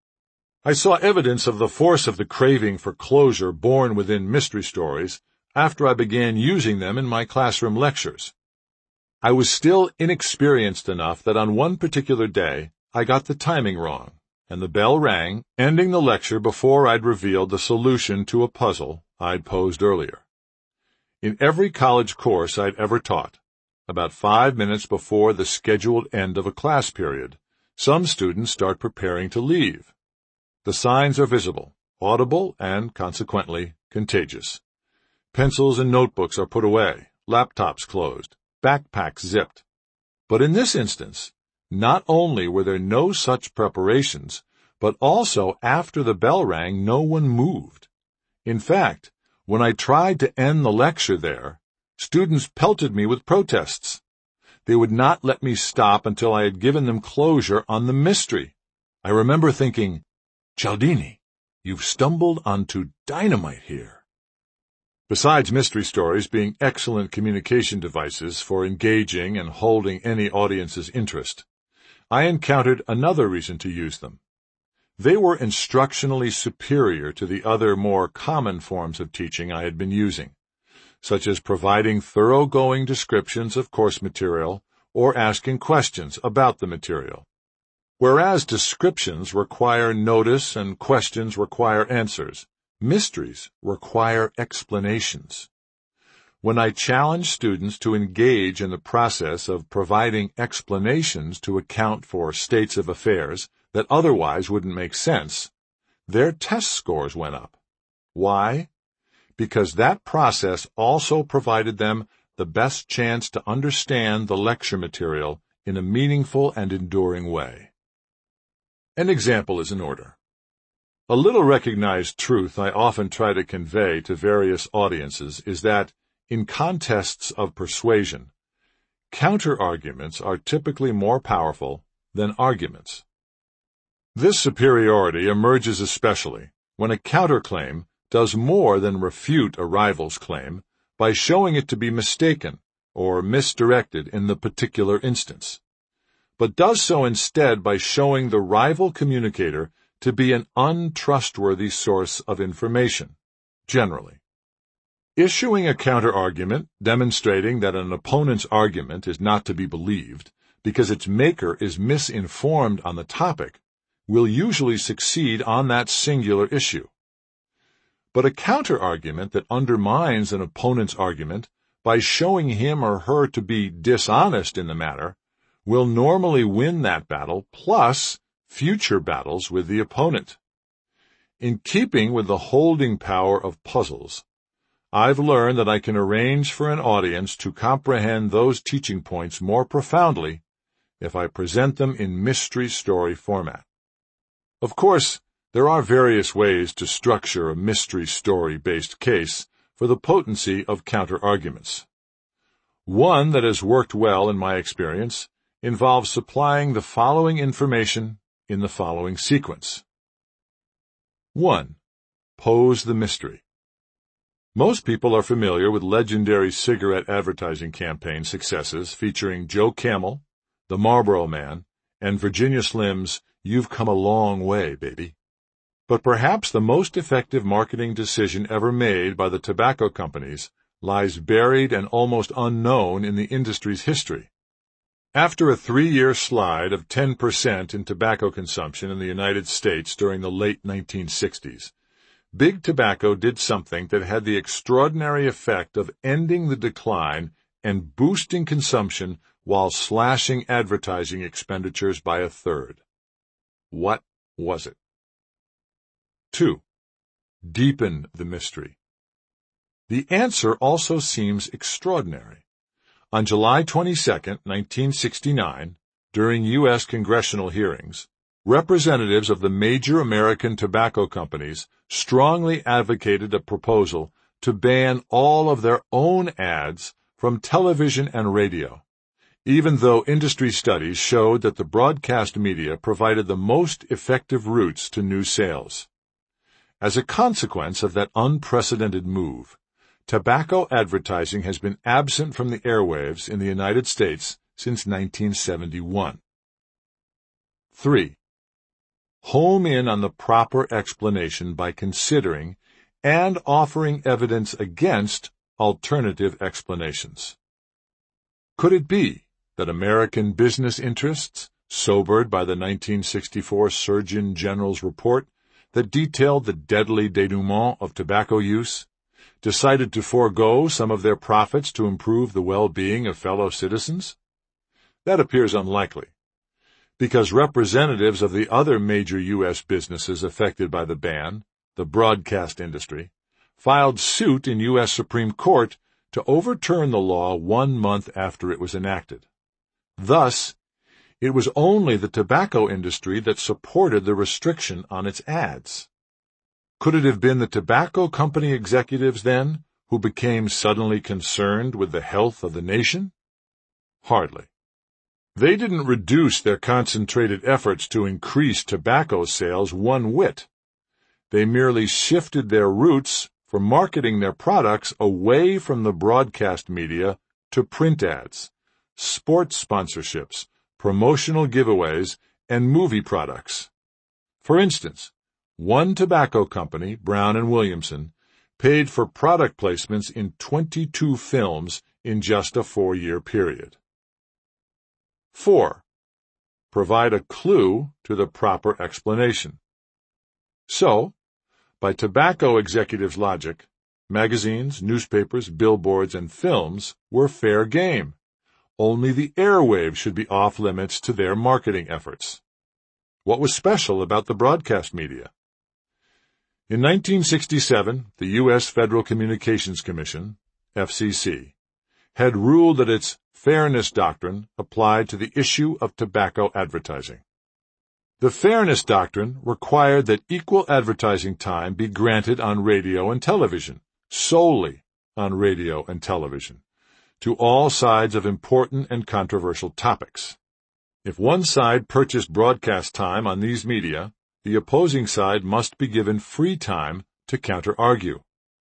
I saw evidence of the force of the craving for closure born within mystery stories after I began using them in my classroom lectures. I was still inexperienced enough that on one particular day I got the timing wrong, and the bell rang, ending the lecture before I'd revealed the solution to a puzzle I'd posed earlier. In every college course I'd ever taught, about 5 minutes before the scheduled end of a class period, some students start preparing to leave. The signs are visible, audible, and, consequently, contagious. Pencils and notebooks are put away, laptops closed, backpacks zipped. But in this instance, not only were there no such preparations, but also after the bell rang, no one moved. In fact, when I tried to end the lecture there, students pelted me with protests. They would not let me stop until I had given them closure on the mystery. I remember thinking, "Cialdini, you've stumbled onto dynamite here." Besides mystery stories being excellent communication devices for engaging and holding any audience's interest, I encountered another reason to use them. They were instructionally superior to the other more common forms of teaching I had been using, such as providing thoroughgoing descriptions of course material or asking questions about the material. Whereas descriptions require notice and questions require answers, mysteries require explanations. When I challenge students to engage in the process of providing explanations to account for states of affairs that otherwise wouldn't make sense, their test scores went up. Why? Because that process also provided them the best chance to understand the lecture material in a meaningful and enduring way. An example is in order. A little recognized truth I often try to convey to various audiences is that, in contests of persuasion, counter-arguments are typically more powerful than arguments. This superiority emerges especially when a counterclaim does more than refute a rival's claim by showing it to be mistaken or misdirected in the particular instance, but does so instead by showing the rival communicator to be an untrustworthy source of information, generally. Issuing a counter-argument demonstrating that an opponent's argument is not to be believed because its maker is misinformed on the topic will usually succeed on that singular issue. But a counter-argument that undermines an opponent's argument by showing him or her to be dishonest in the matter will normally win that battle plus future battles with the opponent. In keeping with the holding power of puzzles, I've learned that I can arrange for an audience to comprehend those teaching points more profoundly if I present them in mystery story format. Of course, there are various ways to structure a mystery story-based case for the potency of counter-arguments. One that has worked well in my experience involves supplying the following information in the following sequence. 1. Pose the mystery. Most people are familiar with legendary cigarette advertising campaign successes featuring Joe Camel, the Marlboro Man, and Virginia Slim's "You've Come a Long Way, Baby." But perhaps the most effective marketing decision ever made by the tobacco companies lies buried and almost unknown in the industry's history. After a 3-year slide of 10% in tobacco consumption in the United States during the late 1960s, Big Tobacco did something that had the extraordinary effect of ending the decline and boosting consumption while slashing advertising expenditures by a third. What was it? 2. Deepen the mystery. The answer also seems extraordinary. On July 22, 1969, during U.S. congressional hearings, representatives of the major American tobacco companies strongly advocated a proposal to ban all of their own ads from television and radio, even though industry studies showed that the broadcast media provided the most effective routes to new sales. As a consequence of that unprecedented move, tobacco advertising has been absent from the airwaves in the United States since 1971. 3. Home in on the proper explanation by considering and offering evidence against alternative explanations. Could it be that American business interests, sobered by the 1964 Surgeon General's report that detailed the deadly denouement of tobacco use, decided to forego some of their profits to improve the well-being of fellow citizens? That appears unlikely, because representatives of the other major U.S. businesses affected by the ban, the broadcast industry, filed suit in U.S. Supreme Court to overturn the law 1 month after it was enacted. Thus, it was only the tobacco industry that supported the restriction on its ads. Could it have been the tobacco company executives, then, who became suddenly concerned with the health of the nation? Hardly. They didn't reduce their concentrated efforts to increase tobacco sales one whit. They merely shifted their routes for marketing their products away from the broadcast media to print ads, sports sponsorships, promotional giveaways, and movie products. For instance, one tobacco company, Brown & Williamson, paid for product placements in 22 films in just a 4-year period. 4. Provide a clue to the proper explanation. So, by tobacco executives' logic, magazines, newspapers, billboards, and films were fair game. Only the airwaves should be off-limits to their marketing efforts. What was special about the broadcast media? In 1967, the U.S. Federal Communications Commission, FCC, had ruled that its fairness doctrine applied to the issue of tobacco advertising. The fairness doctrine required that equal advertising time be granted on radio and television, solely on radio and television, to all sides of important and controversial topics. If one side purchased broadcast time on these media, the opposing side must be given free time to counter-argue.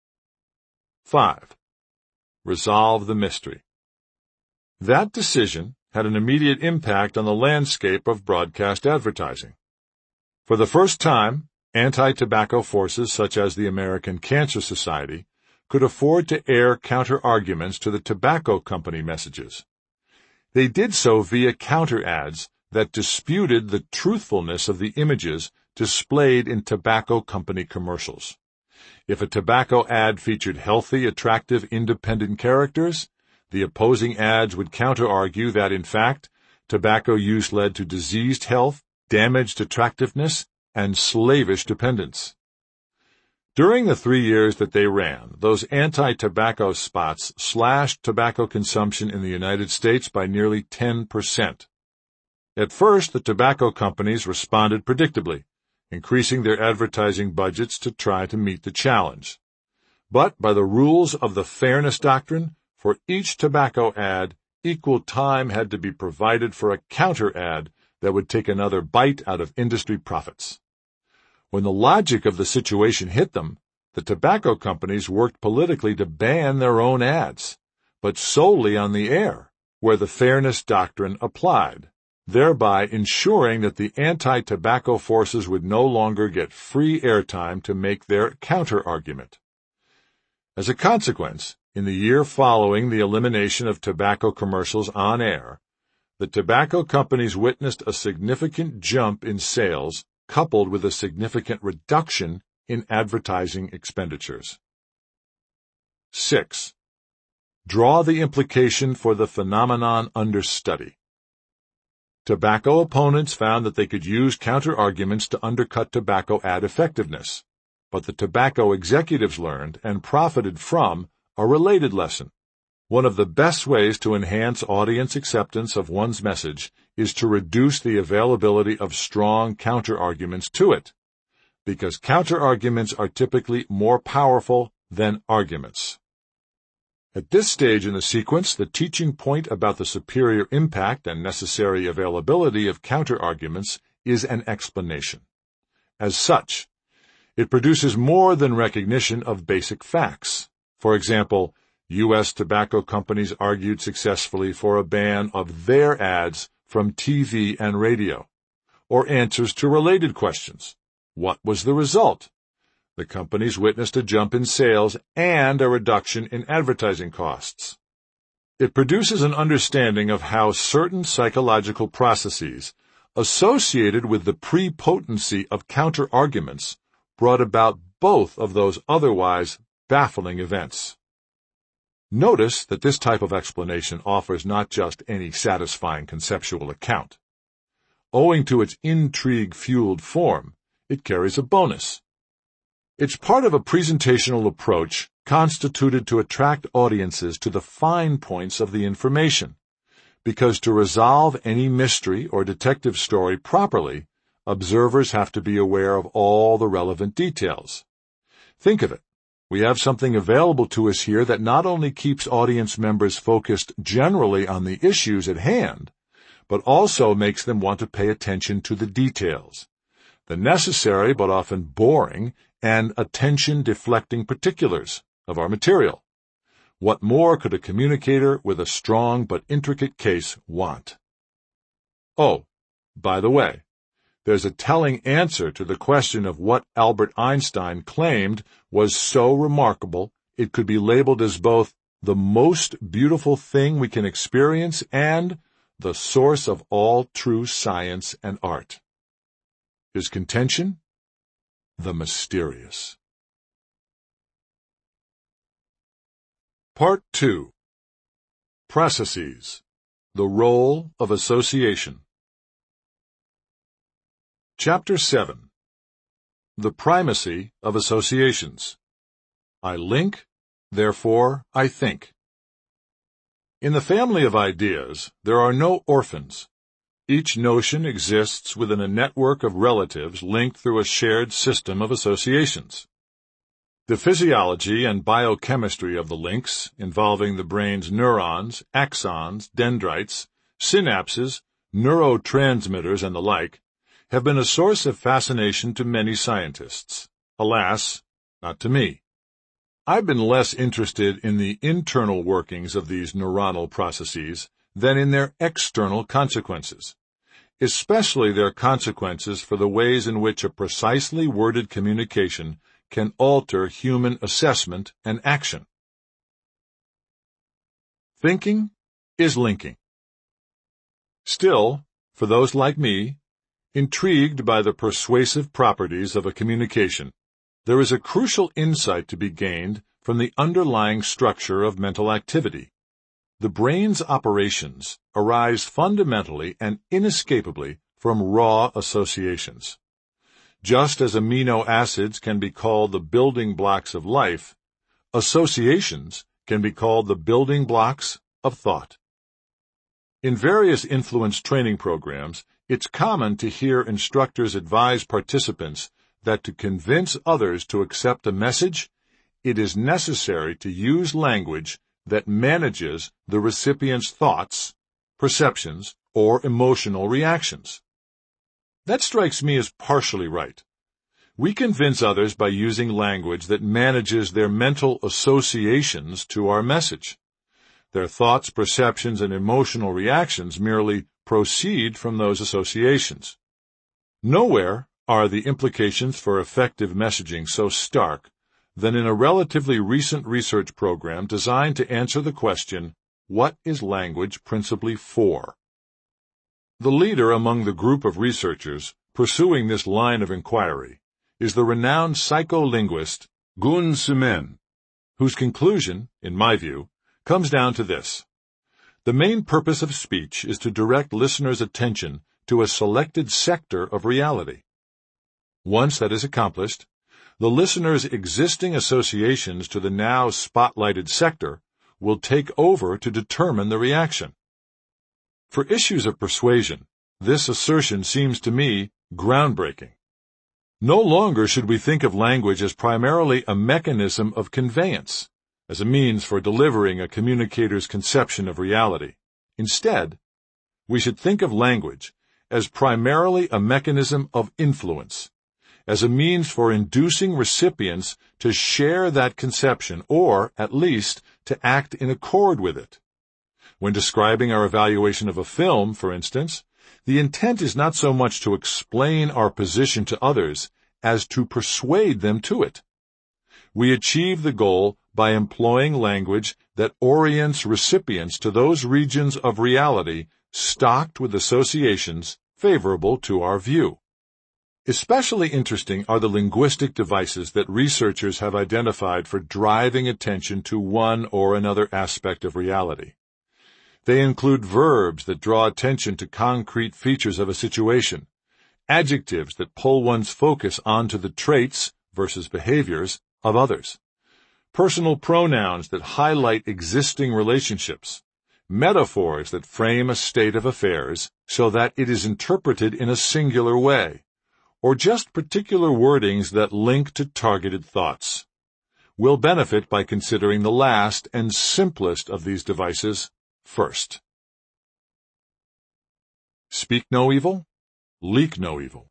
5. Resolve the mystery. That decision had an immediate impact on the landscape of broadcast advertising. For the first time, anti-tobacco forces such as the American Cancer Society could afford to air counter-arguments to the tobacco company messages. They did so via counter-ads that disputed the truthfulness of the images displayed in tobacco company commercials. If a tobacco ad featured healthy, attractive, independent characters, the opposing ads would counter-argue that, in fact, tobacco use led to diseased health, damaged attractiveness, and slavish dependence. During the 3 years that they ran, those anti-tobacco spots slashed tobacco consumption in the United States by nearly 10%. At first, the tobacco companies responded predictably, increasing their advertising budgets to try to meet the challenge. But by the rules of the fairness doctrine, for each tobacco ad, equal time had to be provided for a counter-ad that would take another bite out of industry profits. When the logic of the situation hit them, the tobacco companies worked politically to ban their own ads, but solely on the air, where the fairness doctrine applied, thereby ensuring that the anti-tobacco forces would no longer get free airtime to make their counter-argument. As a consequence, in the year following the elimination of tobacco commercials on air, the tobacco companies witnessed a significant jump in sales coupled with a significant reduction in advertising expenditures. 6. Draw the implication for the phenomenon under study. Tobacco opponents found that they could use counter-arguments to undercut tobacco ad effectiveness, but the tobacco executives learned and profited from a related lesson. One of the best ways to enhance audience acceptance of one's message is to reduce the availability of strong counter-arguments to it, because counter-arguments are typically more powerful than arguments. At this stage in the sequence, the teaching point about the superior impact and necessary availability of counter-arguments is an explanation. As such, it produces more than recognition of basic facts. For example, U.S. tobacco companies argued successfully for a ban of their ads from TV and radio. Or answers to related questions. What was the result? The companies witnessed a jump in sales and a reduction in advertising costs. It produces an understanding of how certain psychological processes associated with the prepotency of counter-arguments brought about both of those otherwise baffling events. Notice that this type of explanation offers not just any satisfying conceptual account. Owing to its intrigue-fueled form, it carries a bonus. It's part of a presentational approach constituted to attract audiences to the fine points of the information, because to resolve any mystery or detective story properly, observers have to be aware of all the relevant details. Think of it. We have something available to us here that not only keeps audience members focused generally on the issues at hand, but also makes them want to pay attention to the details, the necessary but often boring and attention-deflecting particulars of our material. What more could a communicator with a strong but intricate case want? Oh, by the way, there's a telling answer to the question of what Albert Einstein claimed was so remarkable it could be labeled as both the most beautiful thing we can experience and the source of all true science and art. His contention? The mysterious. Part 2. Processes. The Role of Association. Chapter 7. The Primacy of Associations. I link, therefore I think. In the family of ideas, there are no orphans. Each notion exists within a network of relatives linked through a shared system of associations. The physiology and biochemistry of the links, involving the brain's neurons, axons, dendrites, synapses, neurotransmitters, and the like, have been a source of fascination to many scientists. Alas, not to me. I've been less interested in the internal workings of these neuronal processes than in their external consequences, especially their consequences for the ways in which a precisely worded communication can alter human assessment and action. Thinking is linking. Still, for those like me, intrigued by the persuasive properties of a communication, there is a crucial insight to be gained from the underlying structure of mental activity. The brain's operations arise fundamentally and inescapably from raw associations. Just as amino acids can be called the building blocks of life, associations can be called the building blocks of thought. In various influence training programs, it's common to hear instructors advise participants that to convince others to accept a message, it is necessary to use language that manages the recipient's thoughts, perceptions, or emotional reactions. That strikes me as partially right. We convince others by using language that manages their mental associations to our message. Their thoughts, perceptions, and emotional reactions merely proceed from those associations. Nowhere are the implications for effective messaging so stark than in a relatively recent research program designed to answer the question, what is language principally for? The leader among the group of researchers pursuing this line of inquiry is the renowned psycholinguist Gun Sumen, whose conclusion, in my view, comes down to this. The main purpose of speech is to direct listeners' attention to a selected sector of reality. Once that is accomplished, the listener's existing associations to the now spotlighted sector will take over to determine the reaction. For issues of persuasion, this assertion seems to me groundbreaking. No longer should we think of language as primarily a mechanism of conveyance, as a means for delivering a communicator's conception of reality. Instead, we should think of language as primarily a mechanism of influence, as a means for inducing recipients to share that conception or, at least, to act in accord with it. When describing our evaluation of a film, for instance, the intent is not so much to explain our position to others as to persuade them to it. We achieve the goal by employing language that orients recipients to those regions of reality stocked with associations favorable to our view. Especially interesting are the linguistic devices that researchers have identified for driving attention to one or another aspect of reality. They include verbs that draw attention to concrete features of a situation, adjectives that pull one's focus onto the traits versus behaviors of others, personal pronouns that highlight existing relationships, metaphors that frame a state of affairs so that it is interpreted in a singular way, or just particular wordings that link to targeted thoughts. We'll benefit by considering the last and simplest of these devices first. Speak no evil, leak no evil.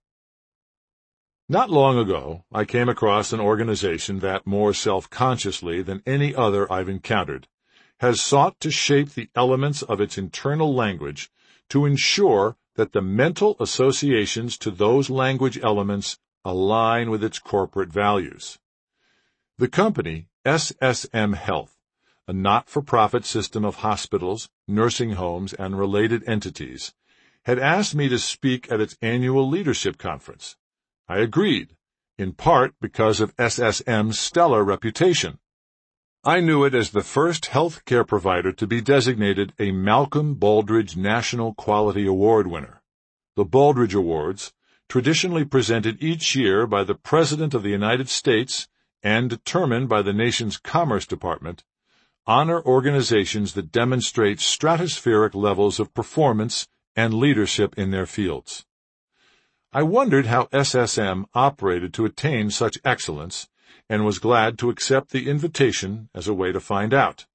Not long ago, I came across an organization that, more self-consciously than any other I've encountered, has sought to shape the elements of its internal language to ensure that the mental associations to those language elements align with its corporate values. The company, SSM Health, a not-for-profit system of hospitals, nursing homes, and related entities, had asked me to speak at its annual leadership conference. I agreed, in part because of SSM's stellar reputation. I knew it as the first health care provider to be designated a Malcolm Baldrige National Quality Award winner. The Baldrige Awards, traditionally presented each year by the President of the United States and determined by the nation's Commerce Department, honor organizations that demonstrate stratospheric levels of performance and leadership in their fields. I wondered how SSM operated to attain such excellence and was glad to accept the invitation as a way to find out.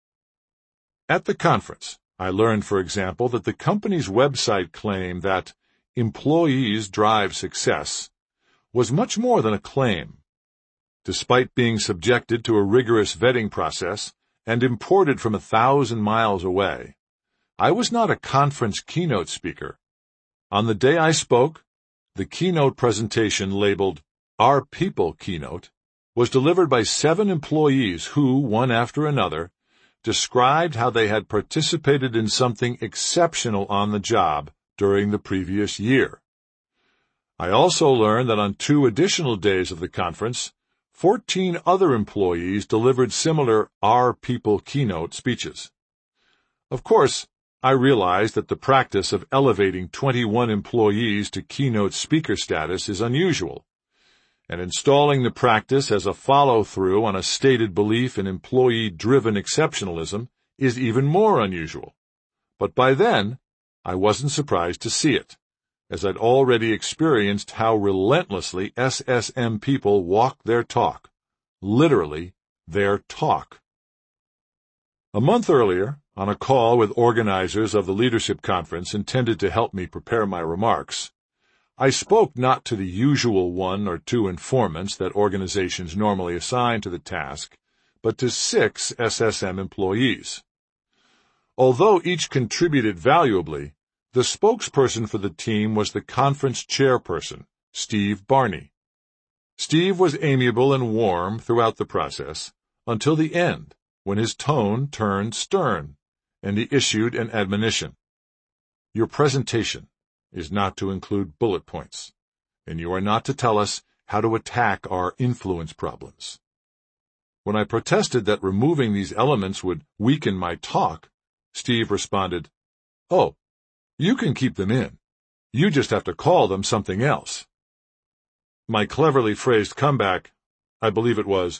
At the conference, I learned, for example, that the company's website claim that employees drive success was much more than a claim. Despite being subjected to a rigorous vetting process and imported from 1,000 miles away, I was not a conference keynote speaker. On the day I spoke, the keynote presentation labeled Our People Keynote was delivered by 7 employees who, one after another, described how they had participated in something exceptional on the job during the previous year. I also learned that on 2 additional days of the conference, 14 other employees delivered similar Our People Keynote speeches. Of course, I realized that the practice of elevating 21 employees to keynote speaker status is unusual, and installing the practice as a follow-through on a stated belief in employee-driven exceptionalism is even more unusual. But by then, I wasn't surprised to see it, as I'd already experienced how relentlessly SSM people walk their talk, literally their talk. A month earlier, on a call with organizers of the leadership conference intended to help me prepare my remarks, I spoke not to the usual 1 or 2 informants that organizations normally assign to the task, but to 6 SSM employees. Although each contributed valuably, the spokesperson for the team was the conference chairperson, Steve Barney. Steve was amiable and warm throughout the process, until the end, when his tone turned stern, and he issued an admonition. Your presentation is not to include bullet points, and you are not to tell us how to attack our influence problems. When I protested that removing these elements would weaken my talk, Steve responded, "Oh, you can keep them in. You just have to call them something else." My cleverly phrased comeback, I believe it was,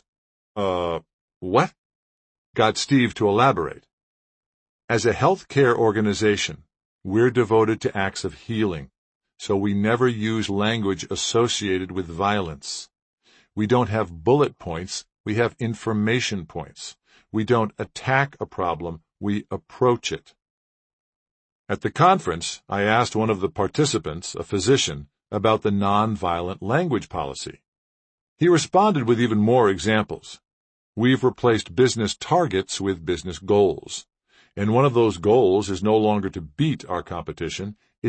what? Got Steve to elaborate. As a healthcare organization, we're devoted to acts of healing, so we never use language associated with violence. We don't have bullet points, we have information points. We don't attack a problem, we approach it. At the conference, I asked one of the participants, a physician, about the nonviolent language policy. He responded with even more examples. We've replaced business targets with business goals. And one of those goals is no longer to beat our competition,